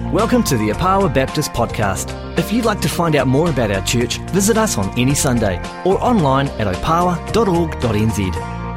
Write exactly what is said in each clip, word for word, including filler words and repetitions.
Welcome to the Opawa Baptist Podcast. If you'd like to find out more about our church, visit us on any Sunday or online at opawa dot org dot n z.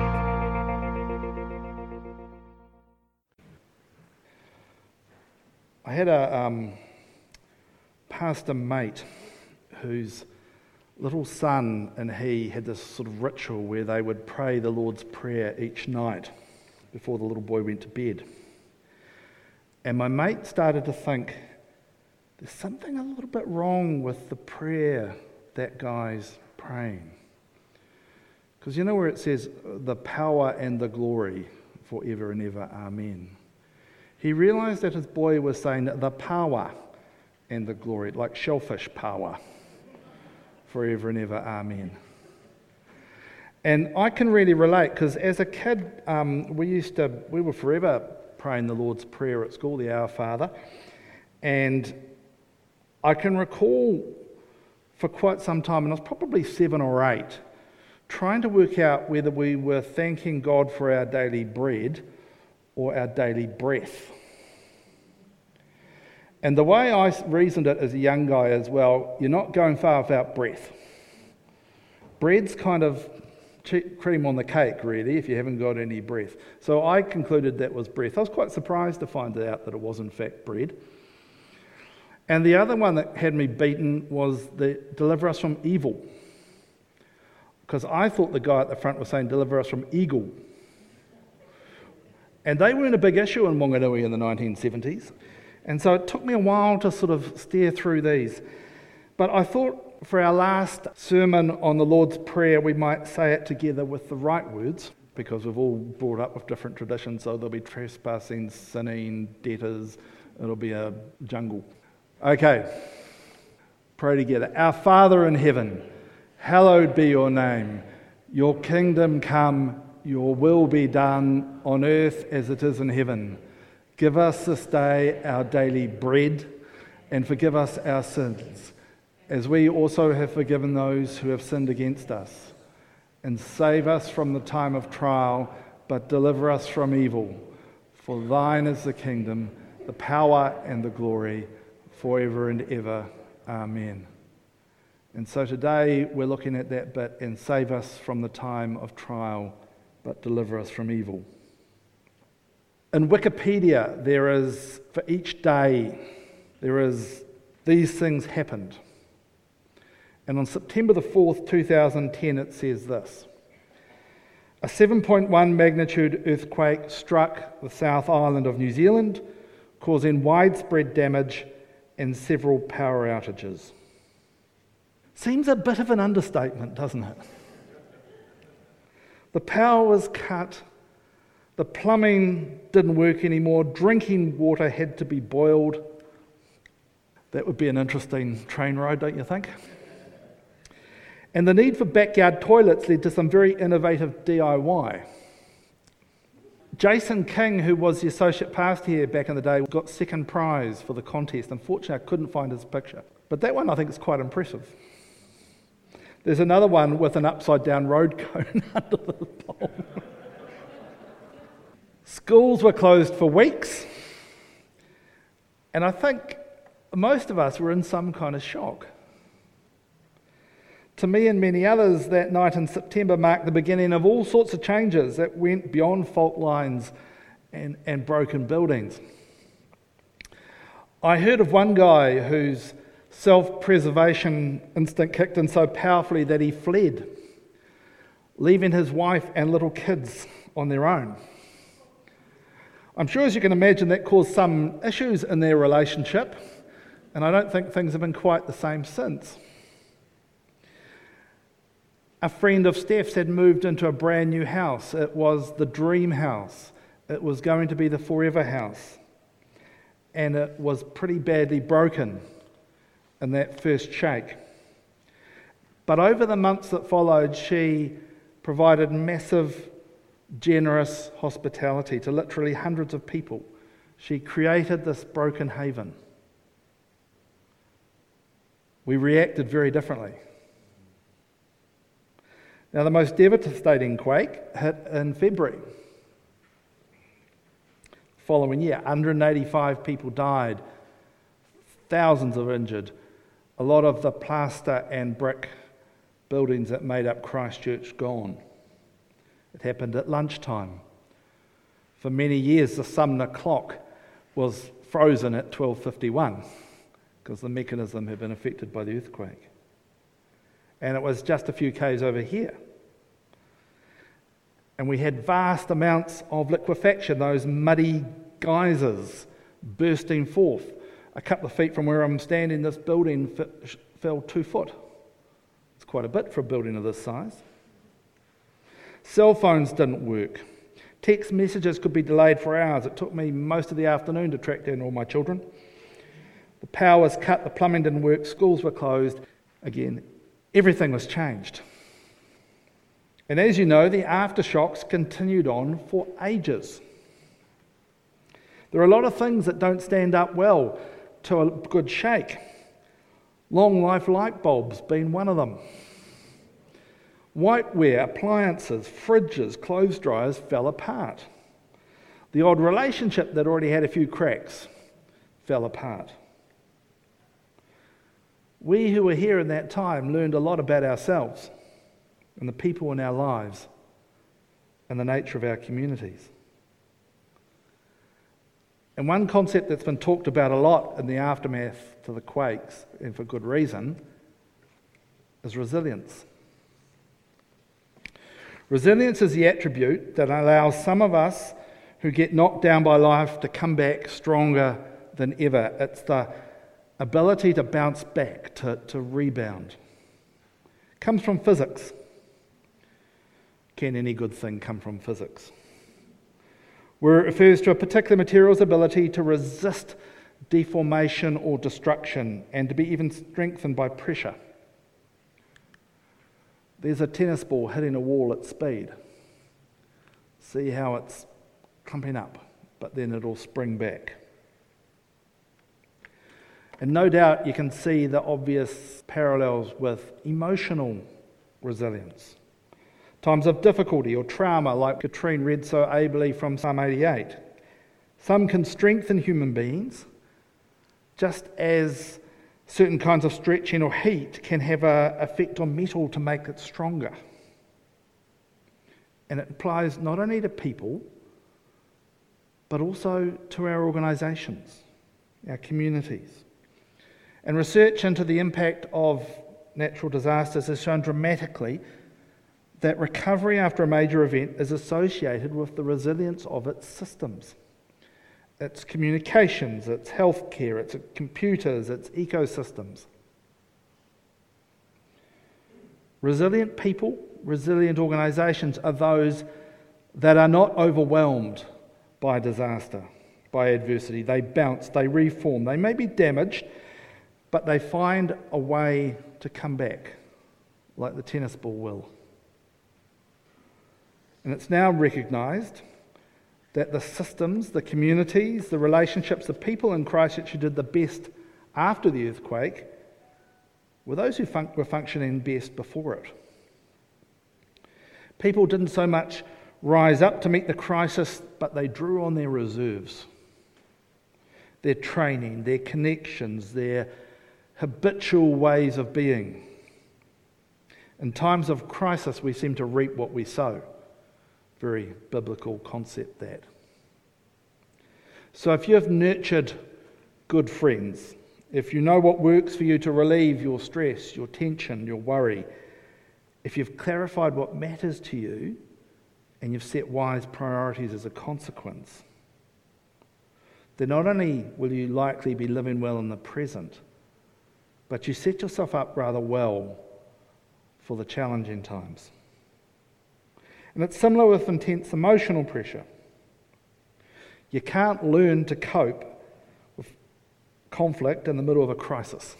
I had a um, pastor mate whose little son and he had this sort of ritual where they would pray the Lord's Prayer each night before the little boy went to bed. And my mate started to think, there's something a little bit wrong with the prayer that guy's praying. Because you know where it says, the power and the glory forever and ever, amen. He realised that his boy was saying the power and the glory, like shellfish power, forever and ever, amen. And I can really relate, because as a kid, um, we used to, we were forever praying the Lord's Prayer at school, the Our Father, and I can recall for quite some time, and I was probably seven or eight, trying to work out whether we were thanking God for our daily bread or our daily breath. And the way I reasoned it as a young guy as well, you're not going far without breath. Bread's kind of cream on the cake, really, if you haven't got any breath. So I concluded that was breath. I was quite surprised to find out that it was in fact bread. And the other one that had me beaten was the deliver us from evil. Because I thought the guy at the front was saying deliver us from eagle. And they weren't a big issue in Wanganui in the nineteen seventies. And so it took me a while to sort of steer through these. But I thought for our last sermon on the Lord's Prayer, we might say it together with the right words, because we've all brought up with different traditions, so there'll be trespassing, sinning, debtors, it'll be a jungle. Okay, pray together. Our Father in heaven, hallowed be your name. Your kingdom come, your will be done on earth as it is in heaven. Give us this day our daily bread, and forgive us our sins, as we also have forgiven those who have sinned against us. And save us from the time of trial, but deliver us from evil. For thine is the kingdom, the power and the glory, forever and ever. Amen. And so today we're looking at that bit, and save us from the time of trial, but deliver us from evil. In Wikipedia, there is, for each day, there is, these things happened. And on September the fourth, two thousand ten, it says this: a seven point one magnitude earthquake struck the South Island of New Zealand, causing widespread damage and several power outages. Seems a bit of an understatement, doesn't it? The power was cut, the plumbing didn't work anymore, drinking water had to be boiled. That would be an interesting train ride, don't you think? And the need for backyard toilets led to some very innovative D I Y. Jason King, who was the associate pastor here back in the day, got second prize for the contest. Unfortunately, I couldn't find his picture. But that one I think is quite impressive. There's another one with an upside-down road cone under the pole. Schools were closed for weeks. And I think most of us were in some kind of shock. To me and many others, that night in September marked the beginning of all sorts of changes that went beyond fault lines and, and broken buildings. I heard of one guy whose self-preservation instinct kicked in so powerfully that he fled, leaving his wife and little kids on their own. I'm sure, as you can imagine, that caused some issues in their relationship, and I don't think things have been quite the same since. A friend of Steph's had moved into a brand new house. It was the dream house. It was going to be the forever house. And it was pretty badly broken in that first shake. But over the months that followed, she provided massive, generous hospitality to literally hundreds of people. She created this broken haven. We reacted very differently. Now, the most devastating quake hit in February. Following year, one hundred eighty-five people died thousands of injured, a lot of the plaster and brick buildings that made up Christchurch gone. It happened at lunchtime. For many years, the Sumner clock was frozen at twelve fifty-one because the mechanism had been affected by the earthquake. And it was just a few k's over here. And we had vast amounts of liquefaction, those muddy geysers bursting forth. A couple of feet from where I'm standing, this building f- fell two foot. It's quite a bit for a building of this size. Cell phones didn't work. Text messages could be delayed for hours. It took me most of the afternoon to track down all my children. The power was cut, the plumbing didn't work, schools were closed. Again, everything was changed. And as you know, the aftershocks continued on for ages. There are a lot of things that don't stand up well to a good shake. Long life light bulbs being one of them. Whiteware, appliances, fridges, clothes dryers fell apart. The odd relationship that already had a few cracks fell apart. We who were here in that time learned a lot about ourselves and the people in our lives and the nature of our communities. And one concept that's been talked about a lot in the aftermath to the quakes, and for good reason, is resilience. Resilience is the attribute that allows some of us who get knocked down by life to come back stronger than ever. It's the ability to bounce back, to, to rebound. It comes from physics. Can any good thing come from physics? Where it refers to a particular material's ability to resist deformation or destruction and to be even strengthened by pressure. There's a tennis ball hitting a wall at speed. See how it's clumping up, but then it'll spring back. And no doubt you can see the obvious parallels with emotional resilience. Times of difficulty or trauma, like Katrine read so ably from Psalm eighty-eight. Some can strengthen human beings, just as certain kinds of stretching or heat can have an effect on metal to make it stronger. And it applies not only to people, but also to our organisations, our communities. And research into the impact of natural disasters has shown dramatically that recovery after a major event is associated with the resilience of its systems. Its communications, its healthcare, its computers, its ecosystems. Resilient people, resilient organisations are those that are not overwhelmed by disaster, by adversity. They bounce, they reform. They may be damaged, but they find a way to come back, like the tennis ball will. And it's now recognised that the systems, the communities, the relationships, the people in Christchurch who did the best after the earthquake were those who fun- were functioning best before it. People didn't so much rise up to meet the crisis, but they drew on their reserves, their training, their connections, their habitual ways of being. In times of crisis, we seem to reap what we sow. Very biblical concept, that. So if you have nurtured good friends, if you know what works for you to relieve your stress, your tension, your worry, if you've clarified what matters to you and you've set wise priorities as a consequence, then not only will you likely be living well in the present, but you set yourself up rather well for the challenging times. And it's similar with intense emotional pressure. You can't learn to cope with conflict in the middle of a crisis.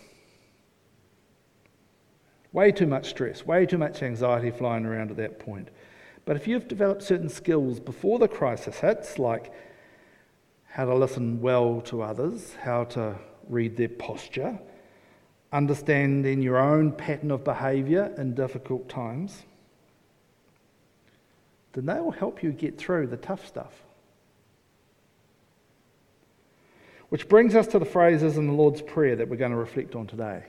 Way too much stress, way too much anxiety flying around at that point. But if you've developed certain skills before the crisis hits, like how to listen well to others, how to read their posture, understanding your own pattern of behaviour in difficult times, then they will help you get through the tough stuff. Which brings us to the phrases in the Lord's Prayer that we're going to reflect on today.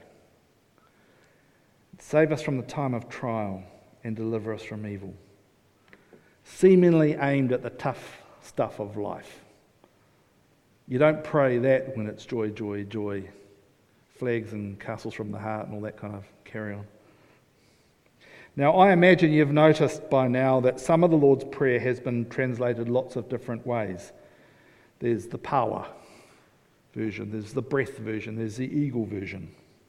Save us from the time of trial and deliver us from evil. Seemingly aimed at the tough stuff of life. You don't pray that when it's joy, joy, joy, flags and castles from the heart and all that kind of carry on. Now, I imagine you've noticed by now that some of the Lord's Prayer has been translated lots of different ways. There's the power version, there's the breath version, there's the eagle version.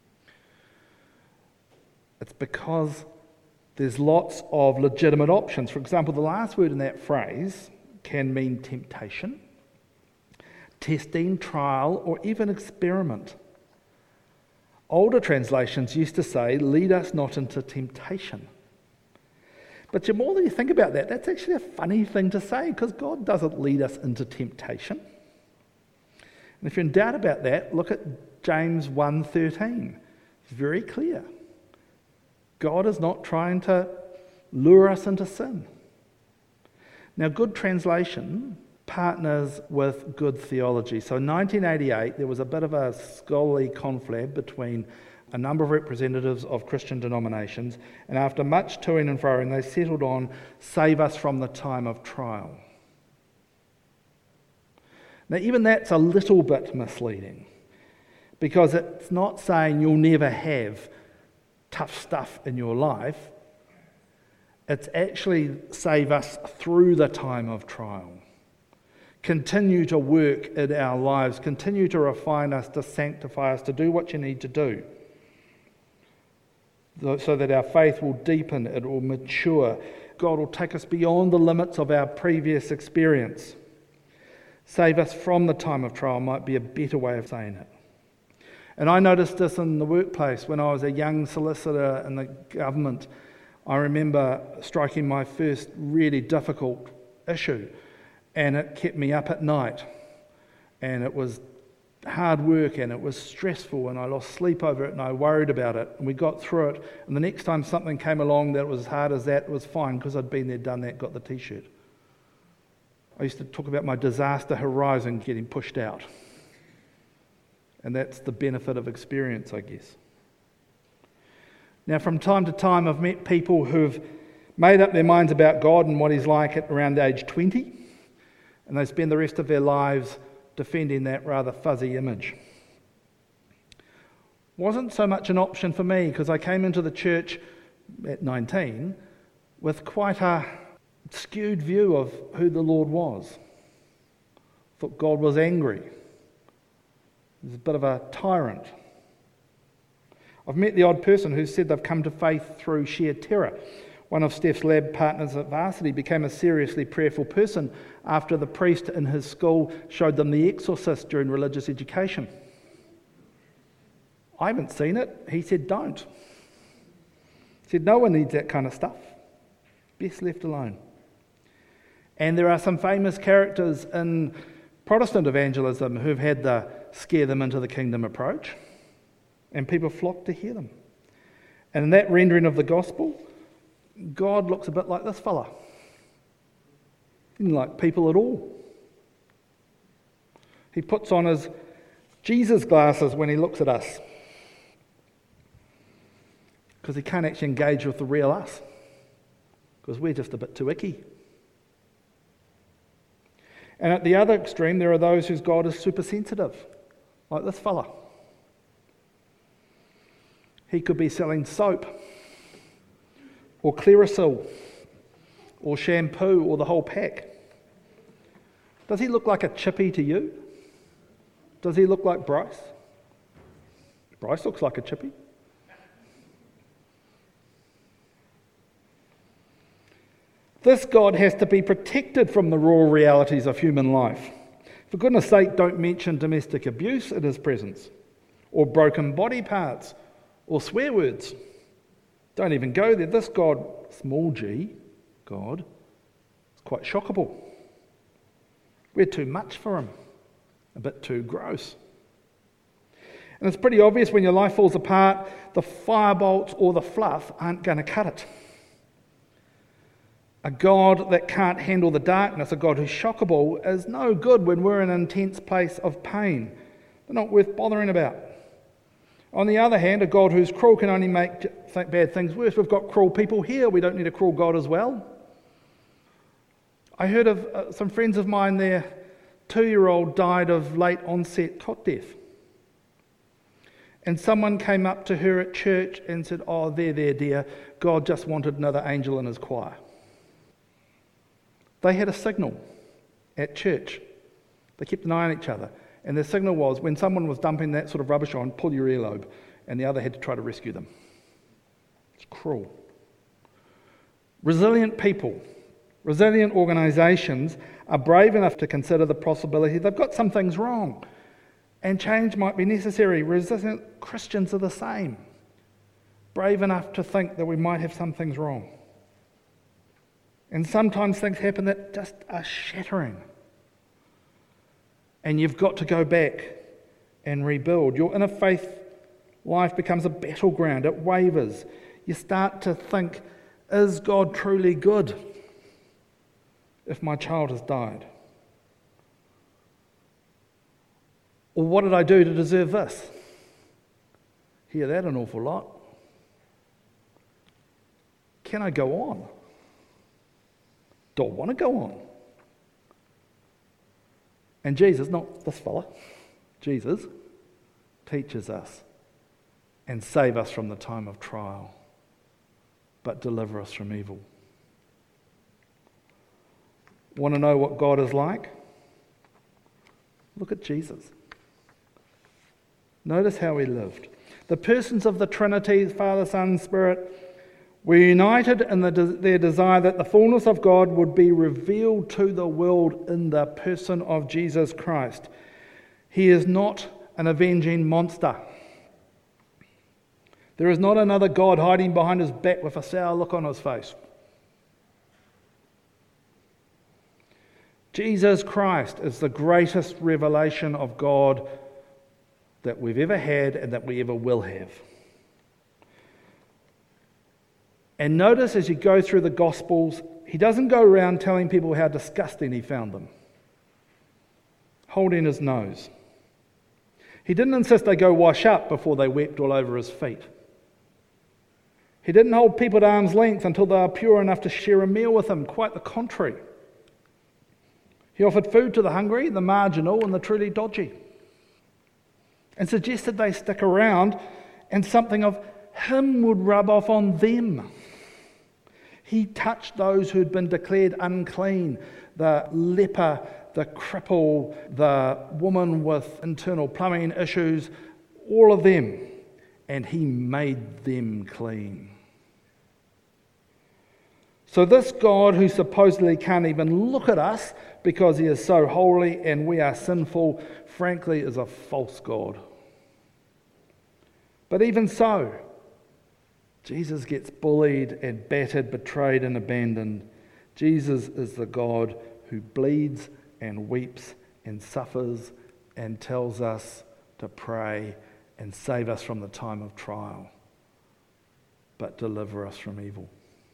It's because there's lots of legitimate options. For example, the last word in that phrase can mean temptation, testing, trial, or even experiment. Older translations used to say, lead us not into temptation. But the more that you think about that, that's actually a funny thing to say, because God doesn't lead us into temptation. And if you're in doubt about that, look at James one thirteen. It's very clear. God is not trying to lure us into sin. Now, good translation partners with good theology. So in nineteen eighty-eight, there was a bit of a scholarly conflab between a number of representatives of Christian denominations, and after much toing and froing, they settled on save us from the time of trial. Now, even that's a little bit misleading, because it's not saying you'll never have tough stuff in your life. It's actually save us through the time of trial. Continue to work in our lives. Continue to refine us, to sanctify us, to do what you need to do, so that our faith will deepen, it will mature. God will take us beyond the limits of our previous experience. Save us from the time of trial might be a better way of saying it. And I noticed this in the workplace when I was a young solicitor in the government. I remember striking my first really difficult issue, and it kept me up at night, and it was hard work, and it was stressful, and I lost sleep over it, and I worried about it, and we got through it. And the next time something came along that was as hard as that, it was fine, because I'd been there, done that, got the t-shirt. I used to talk about my disaster horizon getting pushed out. And that's the benefit of experience, I guess. Now, from time to time, I've met people who've made up their minds about God and what He's like at around age twenty, and they spend the rest of their lives defending that rather fuzzy image. Wasn't so much an option for me, because I came into the church at nineteen with quite a skewed view of who the Lord was. Thought God was angry. He was a bit of a tyrant. I've met the odd person who said they've come to faith through sheer terror. One of Steph's lab partners at Varsity became a seriously prayerful person after the priest in his school showed them The Exorcist during religious education. I haven't seen it. He said, don't. He said, no one needs that kind of stuff. Best left alone. And there are some famous characters in Protestant evangelism who've had the scare them into the kingdom approach, and people flock to hear them. And in that rendering of the gospel, God looks a bit like this fella. He didn't like people at all. He puts on his Jesus glasses when he looks at us, because he can't actually engage with the real us, because we're just a bit too icky. And at the other extreme, there are those whose God is super sensitive, like this fella. He could be selling soap, or Clearasil, or shampoo, or the whole pack. Does he look like a chippy to you? Does he look like Bryce? Bryce looks like a chippy. This God has to be protected from the raw realities of human life. For goodness sake, don't mention domestic abuse in his presence, or broken body parts, or swear words. Don't even go there. This God, small g, God, is quite shockable. We're too much for him, a bit too gross. And it's pretty obvious when your life falls apart, the firebolts or the fluff aren't going to cut it. A God that can't handle the darkness, a God who's shockable, is no good when we're in an intense place of pain. They're not worth bothering about. On the other hand, a God who's cruel can only make bad things worse. We've got cruel people here. We don't need a cruel God as well. I heard of uh, some friends of mine, their two-year-old died of late onset cot death. And someone came up to her at church and said, "Oh, there, there, dear, God just wanted another angel in his choir." They had a signal at church. They kept an eye on each other. And their signal was, when someone was dumping that sort of rubbish on, pull your earlobe. And the other had to try to rescue them. It's cruel. Resilient people, resilient organisations are brave enough to consider the possibility they've got some things wrong. And change might be necessary. Resilient Christians are the same. Brave enough to think that we might have some things wrong. And sometimes things happen that just are shattering. And you've got to go back and rebuild. Your inner faith life becomes a battleground. It wavers. You start to think, is God truly good if my child has died? Or what did I do to deserve this? Hear that an awful lot. Can I go on? Do I want to go on? And Jesus, not this fella, Jesus teaches us and save us from the time of trial, but deliver us from evil. Want to know what God is like? Look at Jesus. Notice how he lived. The persons of the Trinity, Father, Son, Spirit, were united in the, their desire that the fullness of God would be revealed to the world in the person of Jesus Christ. He is not an avenging monster. There is not another God hiding behind his back with a sour look on his face. Jesus Christ is the greatest revelation of God that we've ever had and that we ever will have. And notice as you go through the Gospels, he doesn't go around telling people how disgusting he found them, holding his nose. He didn't insist they go wash up before they wept all over his feet. He didn't hold people at arm's length until they were pure enough to share a meal with him. Quite the contrary. He offered food to the hungry, the marginal, and the truly dodgy, and suggested they stick around and something of him would rub off on them. He touched those who had been declared unclean, the leper, the cripple, the woman with internal plumbing issues, all of them, and he made them clean. So this God who supposedly can't even look at us because he is so holy and we are sinful, frankly is a false God. But even so, Jesus gets bullied and battered, betrayed and abandoned. Jesus is the God who bleeds and weeps and suffers and tells us to pray and save us from the time of trial, but deliver us from evil.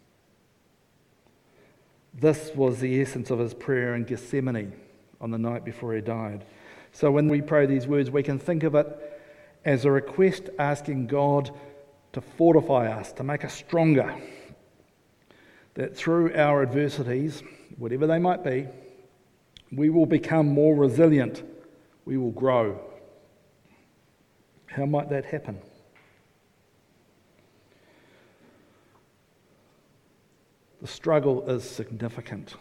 This was the essence of his prayer in Gethsemane on the night before he died. So when we pray these words, we can think of it as a request asking God to fortify us, to make us stronger, that through our adversities, whatever they might be, we will become more resilient, we will grow. How might that happen? The struggle is significant.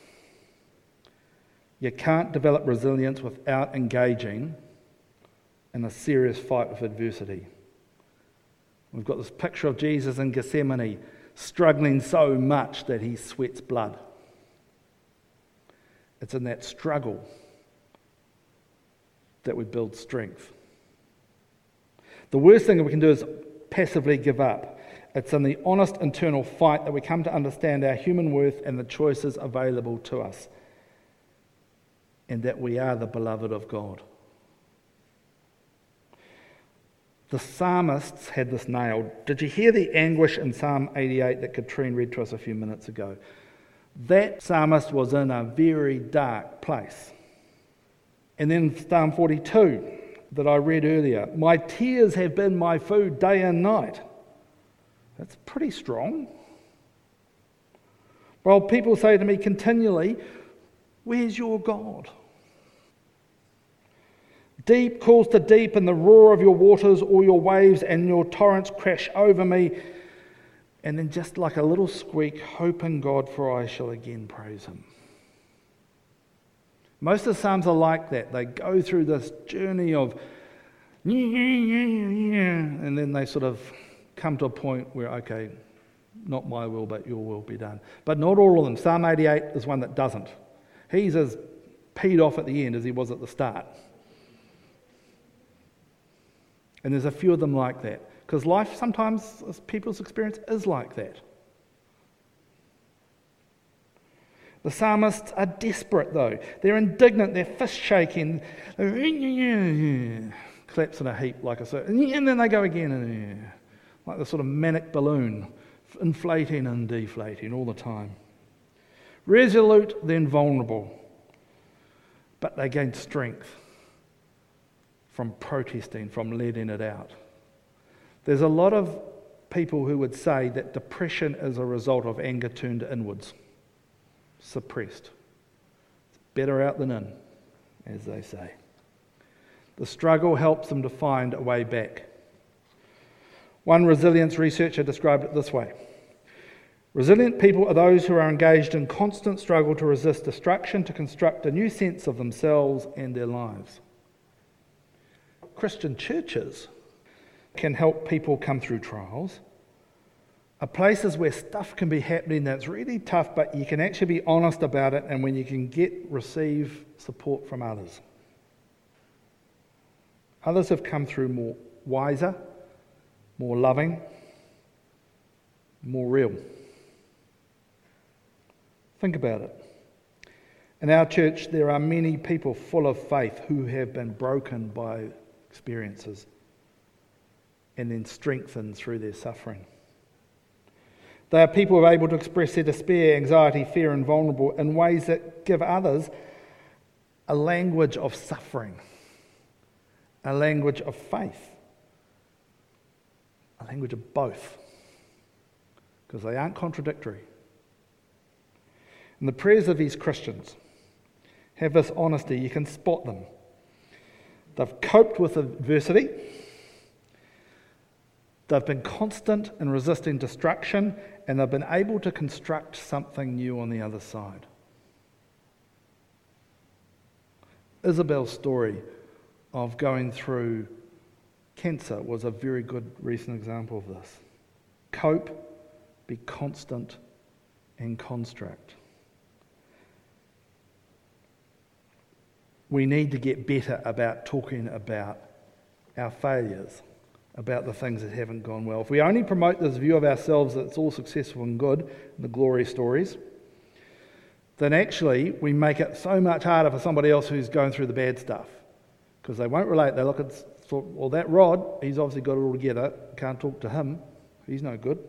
You can't develop resilience without engaging in a serious fight with adversity. We've got this picture of Jesus in Gethsemane, struggling so much that he sweats blood. It's in that struggle that we build strength. The worst thing that we can do is passively give up. It's in the honest internal fight that we come to understand our human worth and the choices available to us, and that we are the beloved of God. The psalmists had this nailed. Did you hear the anguish in Psalm eighty-eight that Katrine read to us a few minutes ago? That psalmist was in a very dark place. And then Psalm forty-two, that I read earlier. My tears have been my food day and night. That's pretty strong. Well, people say to me continually, where's your God? Deep calls to deep, and the roar of your waters, all your waves and your torrents crash over me. And then just like a little squeak, hope in God, for I shall again praise him. Most of the Psalms are like that. They go through this journey of and then they sort of come to a point where, okay, not my will, but your will be done. But not all of them. Psalm eighty-eight is one that doesn't. He's as peed off at the end as he was at the start. And there's a few of them like that. Because life sometimes, people's experience is like that. The psalmists are desperate though. They're indignant, they're fist shaking, collapse in a heap like a certain, and then they go again, and like the sort of manic balloon, inflating and deflating all the time. Resolute, then vulnerable. But they gain strength from protesting, from letting it out. There's a lot of people who would say that depression is a result of anger turned inwards, suppressed. It's better out than in, as they say. The struggle helps them to find a way back. One resilience researcher described it this way. Resilient people are those who are engaged in constant struggle to resist destruction, to construct a new sense of themselves and their lives. Christian churches can help people come through trials, are places where stuff can be happening that's really tough, but you can actually be honest about it, and when you can get, receive support from others. Others have come through more wiser, more loving, more real. Think about it. In our church, there are many people full of faith who have been broken by experiences and then strengthened through their suffering. They are people who are able to express their despair, anxiety, fear, and vulnerable in ways that give others a language of suffering, a language of faith, a language of both, because they aren't contradictory. And the prayers of these Christians have this honesty. You can spot them. They've coped with adversity. They've been constant in resisting destruction, and they've been able to construct something new on the other side. Isabel's story of going through cancer was a very good recent example of this. Cope, be constant, and construct. We need to get better about talking about our failures, about the things that haven't gone well. If we only promote this view of ourselves that it's all successful and good, the glory stories, then actually we make it so much harder for somebody else who's going through the bad stuff, because they won't relate. They look at, well, that Rod, he's obviously got it all together, can't talk to him, he's no good.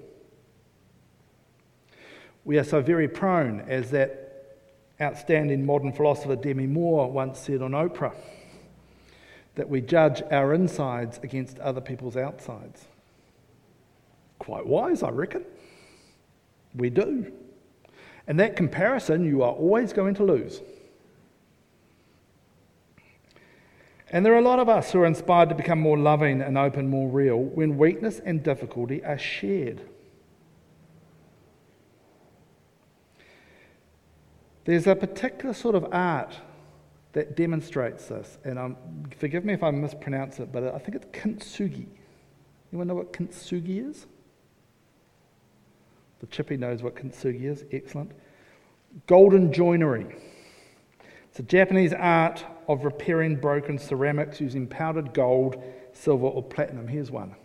We are so very prone, as that outstanding modern philosopher Demi Moore once said on Oprah, that we judge our insides against other people's outsides. Quite wise, I reckon. We do. And that comparison, you are always going to lose. And there are a lot of us who are inspired to become more loving and open, more real, when weakness and difficulty are shared. There's a particular sort of art that demonstrates this, and um, forgive me if I mispronounce it, but I think it's kintsugi. Anyone know what kintsugi is? The chippy knows what kintsugi is. Excellent. Golden joinery. It's a Japanese art of repairing broken ceramics using powdered gold, silver, or platinum. Here's one.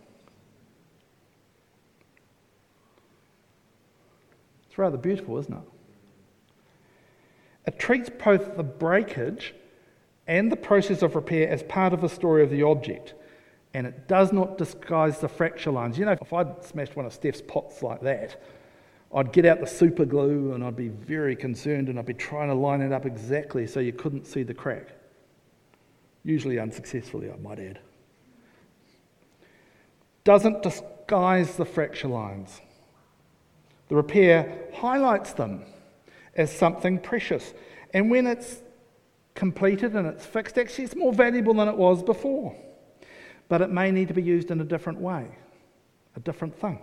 It's rather beautiful, isn't it? It treats both the breakage and the process of repair as part of the story of the object, and it does not disguise the fracture lines. You know, if I'd smashed one of Steph's pots like that, I'd get out the super glue and I'd be very concerned, and I'd be trying to line it up exactly so you couldn't see the crack. Usually unsuccessfully, I might add. Doesn't disguise the fracture lines. The repair highlights them as something precious. And when it's completed and it's fixed, actually it's more valuable than it was before. But it may need to be used in a different way, a different thing.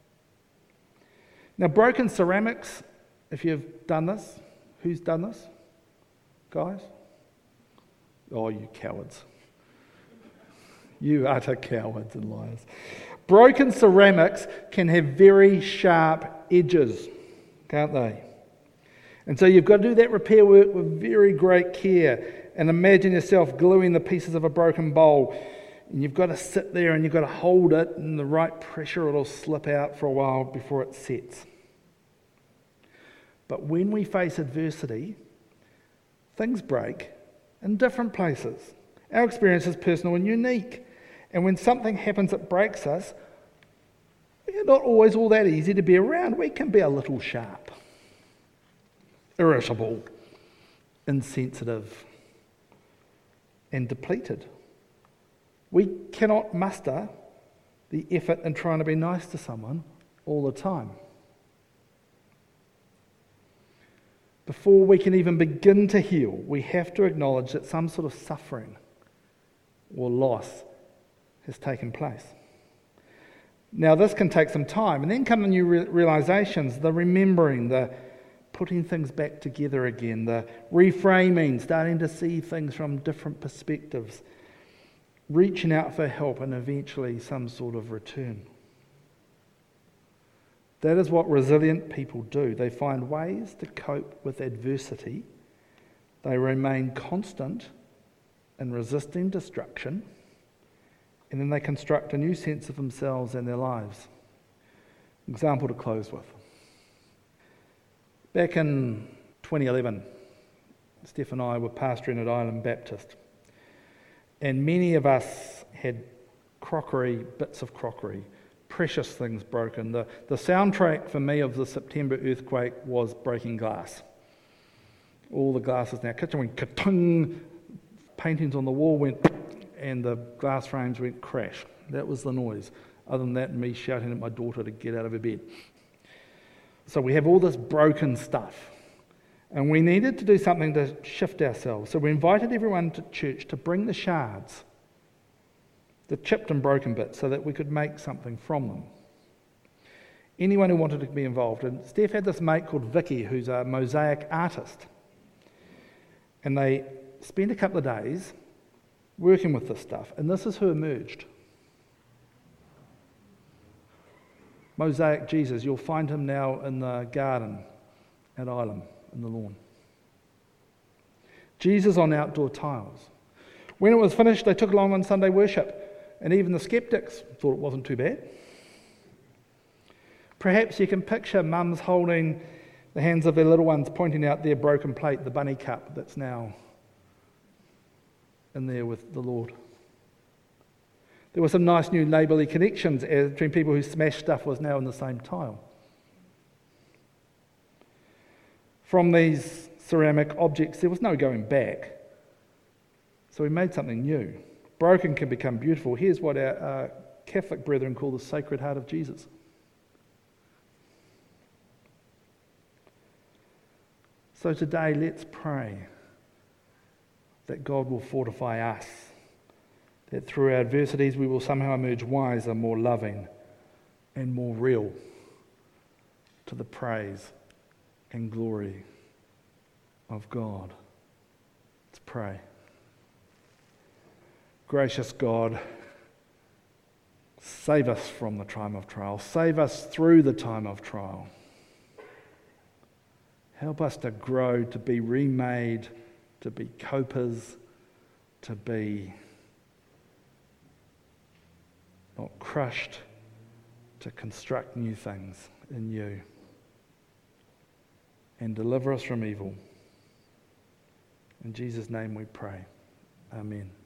Now, broken ceramics, if you've done this, who's done this? Guys? Oh, you cowards. You utter cowards and liars. Broken ceramics can have very sharp edges, can't they? And so you've got to do that repair work with very great care. And imagine yourself gluing the pieces of a broken bowl. And you've got to sit there and you've got to hold it, and the right pressure, it'll slip out for a while before it sets. But when we face adversity, things break in different places. Our experience is personal and unique. And when something happens that breaks us, we're not always all that easy to be around. We can be a little sharp, irritable, insensitive, and depleted. We cannot muster the effort in trying to be nice to someone all the time. Before we can even begin to heal, we have to acknowledge that some sort of suffering or loss has taken place. Now, this can take some time, and then come the new re- realizations, the remembering, the putting things back together again, the reframing, starting to see things from different perspectives, reaching out for help, and eventually some sort of return. That is what resilient people do. They find ways to cope with adversity. They remain constant in resisting destruction, and then they construct a new sense of themselves and their lives. Example to close with. Back in twenty eleven, Steph and I were pastoring at Island Baptist, and many of us had crockery, bits of crockery, precious things broken. The, the soundtrack for me of the September earthquake was breaking glass. All the glasses in our kitchen went ka-tung, paintings on the wall went, and the glass frames went crash. That was the noise. Other than that, me shouting at my daughter to get out of her bed. So we have all this broken stuff. And we needed to do something to shift ourselves. So we invited everyone to church to bring the shards, the chipped and broken bits, so that we could make something from them. Anyone who wanted to be involved. And Steph had this mate called Vicky, who's a mosaic artist. And they spent a couple of days working with this stuff. And this is who emerged. Mosaic Jesus. You'll find him now in the garden at Ilam, in the lawn. Jesus on outdoor tiles. When it was finished, they took along on Sunday worship, and even the skeptics thought it wasn't too bad. Perhaps you can picture mums holding the hands of their little ones, pointing out their broken plate, the bunny cup that's now in there with the Lord. There were some nice new neighbourly connections between people who smashed stuff was now in the same tile. From these ceramic objects, there was no going back. So we made something new. Broken can become beautiful. Here's what our uh, Catholic brethren call the Sacred Heart of Jesus. So today, let's pray that God will fortify us, that through our adversities we will somehow emerge wiser, more loving, and more real to the praise and glory of God. Let's pray. Gracious God, save us from the time of trial. Save us through the time of trial. Help us to grow, to be remade, to be copers, to be not crushed, to construct new things in you. And deliver us from evil. In Jesus' name we pray. Amen.